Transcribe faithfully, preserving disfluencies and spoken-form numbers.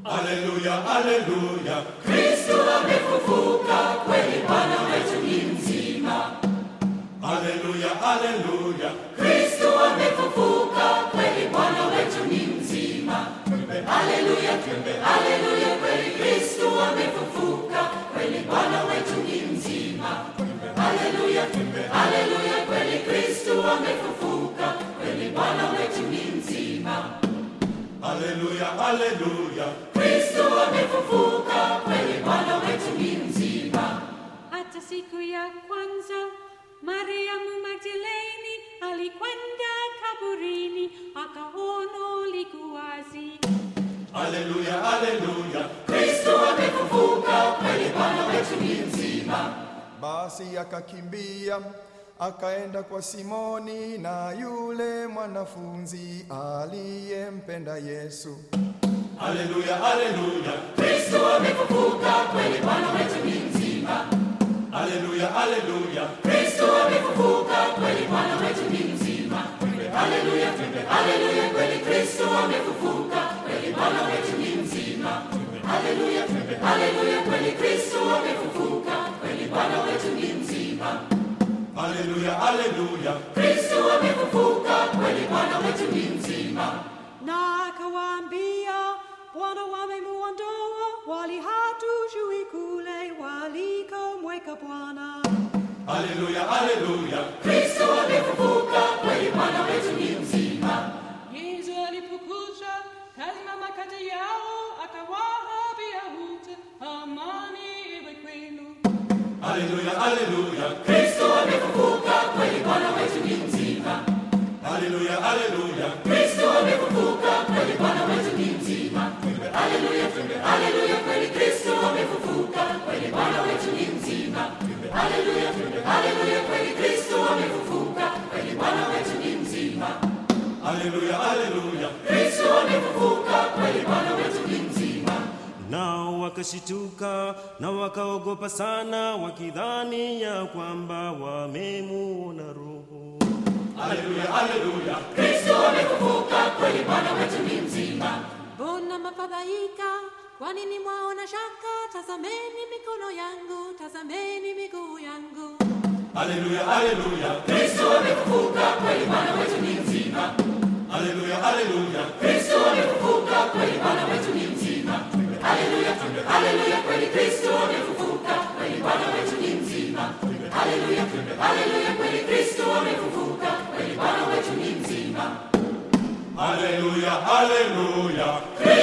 Haleluya, haleluya, Kristo amefufuka, kweli Bwana wetu ni mzima. haleluya, haleluya, Kristo amefufuka, kweli Bwana wetu ni mzima. Haleluya, haleluya, kweli Kristo amefufuka, kweli Bwana wetu ni mzima. Haleluya, haleluya, kweli Kristo amefufuka, kweli Bwana wetu ni mzima. haleluya, haleluya, Kristo amefufuka, kweli Bwana wetu ni mzima. Hata siku ya kwanza Mariamu Magdaleni alikwenda kaburini, akaona liko wazi. haleluya, haleluya, Kristo amefufuka, kweli Bwana wetu ni mzima. Basi akakimbia akaenda kwa Simoni na yule mwanafunzi aliyempenda Yesu. haleluya, haleluya, Kristo amefufuka, kweli Bwana wetu ni mzima. haleluya, haleluya, Kristo amefufuka, kweli Bwana wetu ni mzima. Haleluya, haleluya, kweli Kristo amefufuka, kweli Bwana wetu ni mzima. Haleluya, haleluya, kweli Kristo amefufuka, kweli Bwana wetu ni mzima. haleluya, haleluya, Kristo amefufuka, kweli Bwana wetu ni mzima. Na akawaambia, Bwana wamemuondoa, wali hatujui kule walikomweka Bwana. haleluya, haleluya, Kristo amefufuka, kweli Bwana wetu ni mzima. Yesu alipokuja kasimama kati yao, akawaambia wote, amani iwe kwenu. haleluya, haleluya, Kristo amefufuka, kweli Bwana wetu ni mzima. haleluya, haleluya, Kristo amefufuka, kweli Bwana wetu ni mzima. Haleluya, haleluya, kweli Kristo amefufuka, kweli Bwana wetu ni mzima. Haleluya, haleluya, kweli Kristo amefufuka, kweli Bwana wetu ni mzima. haleluya, haleluya, Kristo amefufuka, kweli Bwana wetu ni mzima. Nao wakashituka na wakaogopa sana, wakidhani ya kwamba wamemuona roho. haleluya, haleluya, Kristo amefufuka, kweli Bwana wetu ni mzima. Mbona mafadhaika? Kwa nini mwaona shaka? Tazameni mikono yangu, tazameni miguu yangu. haleluya, haleluya, Kristo amefufuka, kweli Bwana wetu ni mzima. haleluya, haleluya, Kristo amefufuka, kweli Bwana wetu ni mzima. Haleluya, haleluya, kweli Kristo amefufuka, kweli Bwana wetu ni mzima. Haleluya, haleluya, kweli Kristo amefufuka, kweli Bwana wetu ni mzima. haleluya, haleluya, Kristo